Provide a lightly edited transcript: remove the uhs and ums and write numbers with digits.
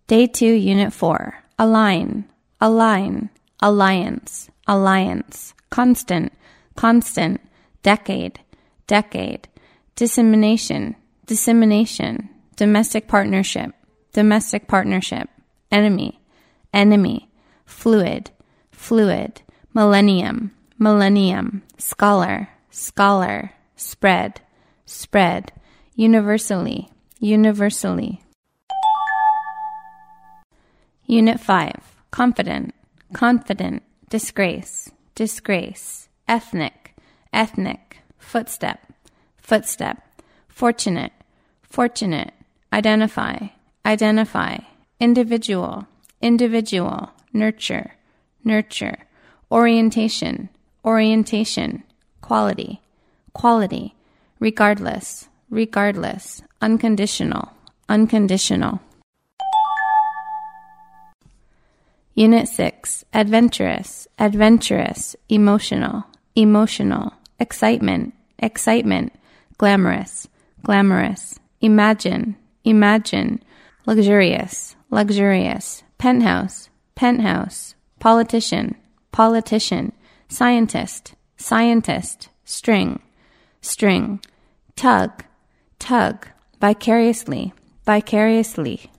Day 2, Unit 4. Align, align, alliance, alliance, constant, constant, decade, decade, dissemination, dissemination, domestic partnership, domestic partnership, enemy, enemy, fluid, fluid, millennium, millennium, scholar, scholar, spread, spread, universally, universally. Unit 5. Confident, confident, disgrace, disgrace, ethnic, ethnic, footstep, footstep, fortunate, fortunate, identify, identify, individual, individual, nurture, nurture, orientation, orientation, quality, quality, regardless, regardless, unconditional, unconditional. Unit 6. Adventurous, adventurous, emotional, emotional, excitement, excitement, glamorous, glamorous, imagine, imagine, luxurious, luxurious, penthouse, penthouse, politician, politician, scientist, scientist, string, string, tug, tug, vicariously, vicariously,